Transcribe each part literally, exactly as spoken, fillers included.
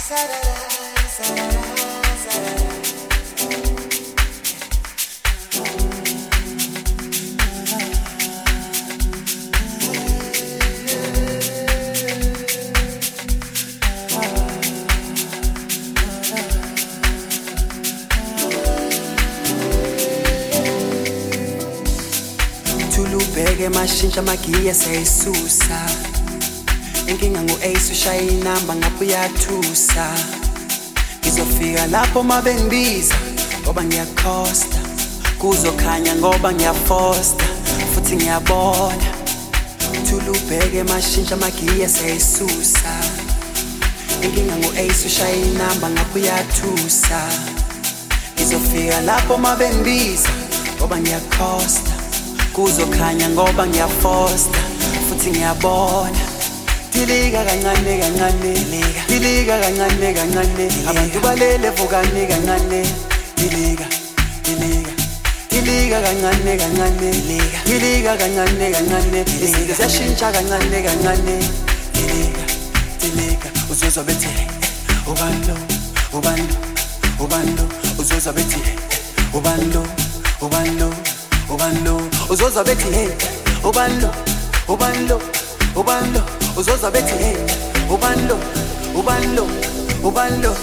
Tulubheke mashintsha magiya sayisusa. Inkinga ngu-ace ushaya inamba ngapha uyathusa. Ngizofika lapho mabengibiza ngoba ngiyakhosta. Kuzokhanya ngoba ngiyafosta futhi ngiyabona. Tulubheke mashintsha magiya sayisusa. Inkinga ngu-ace ushaya inamba ngapha uyathusa. Ngizofika lapho mabengibiza ngoba ngiyakhosta. Kuzokhanya ngoba ngiyafosta futhi ngiyabona. Dilika kancane kancane, dilika kancane kancane, abantu balele vukane kancane. Dilika, dilika, dilika kancane kancane, dilika kancane kancane, izinto ziyashintsha kancane kancane. Dilika, dilika, uzozwa bethi ubando, ubando, ubando, uzozwa bethi ubando, ubando, ubando, uzozwa bethi ubando, ubando, ubando, uzozwa bethi ubando, ubando, ubando.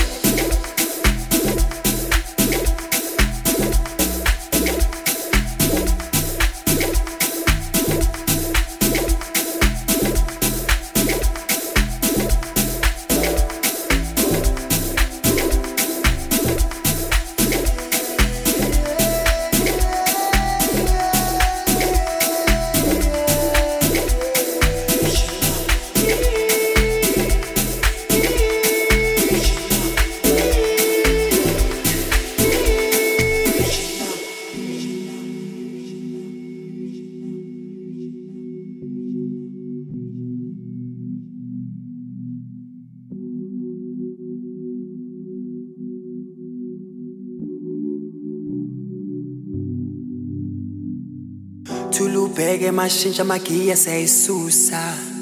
Tulubheke mashintsha magiya sayisusa.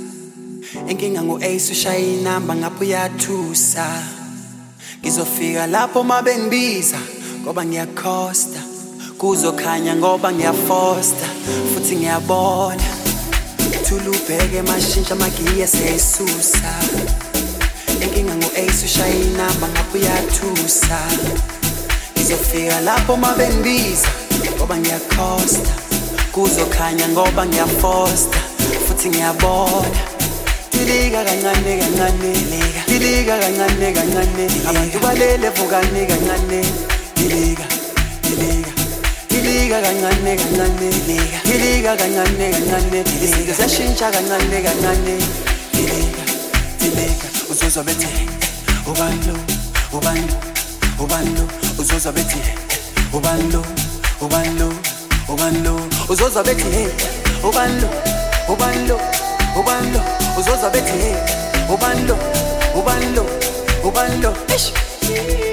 Inkinga ngu-ace ushaya inamba ngapha uyathusa. Ngizofika lapho mabengibiza ngoba ngiyakhosta. Kuzokhanya ngoba ngiyafosta futhi ngiyabona. Tulubheke mashintsha magiya sayisusa. Inkinga ngu-ace ushaya inamba ngapha uyathusa. Ngizofika lapho mabengibiza ngoba ngiyakhosta. Kuzokhanya ngoba ngiyafosta futhi ngiyabona. Dilika kancane kancane, dilika kancane kancane, abantu balele vukane kancane. Dilika, dilika, dilika kancane kancane, dilika kancane kancane, izinto ziyashintsha kancane kancane. Dilika, dilika, uzozwa bethi ubando, ubando, ubando, uzozwa bethi ubando, ubando, ubando, uzozwa bethi ubando, ubando, ubando, uzozwa bethi ubando, ubando, ubando.